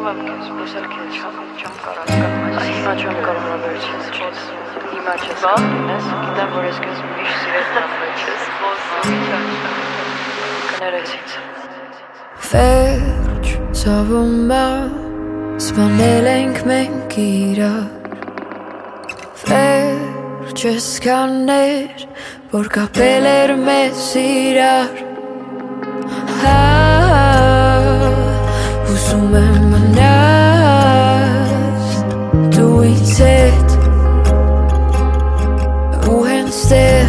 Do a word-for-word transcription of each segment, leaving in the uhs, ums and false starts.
Imagine Verge savuma spanelենք մենք իրար Վերջս կաներ որ կապել էր մեզ իրար Հա Ուզում եմ մնաս դու ինձ հետ ու հենց տեղ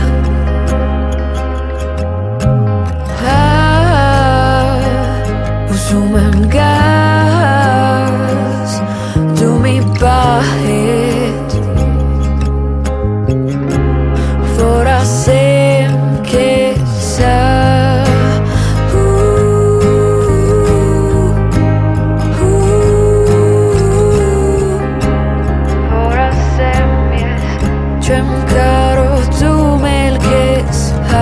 Ուզում եմ գաս դու մի բահ հետ որ ասեմ քեզ որ ասեմ ես չեմ կարող դու էլ քեզ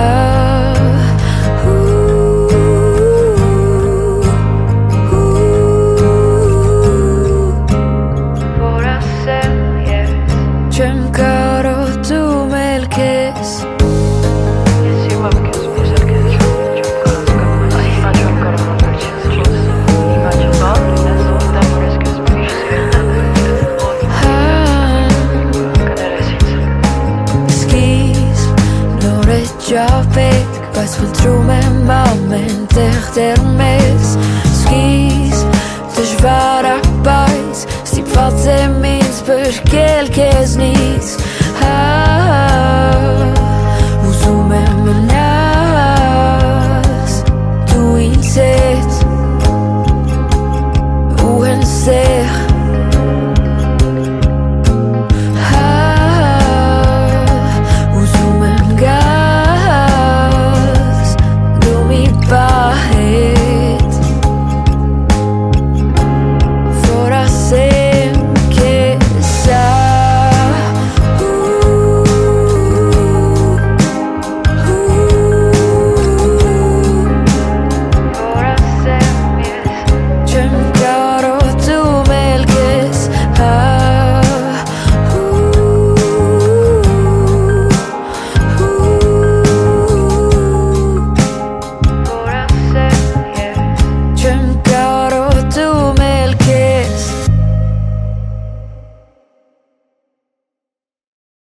Չեմ կարող դու էլ քեզ Ես հիմա քեզ բուսել քեզ չեմ կարող Հիմա չեմ կարող վերջից քեզ Հիմա չեմ կարող ես ոտեմ որ ես քեզ միշտ Կներեսից Սկիզ նոր է ճապեք Բայց խնդրում եմ ամեն տեղ դեր մեզ Սկիզ դժվար է բայց Ստիպված եմ ինձ բրկել քեզնից Հա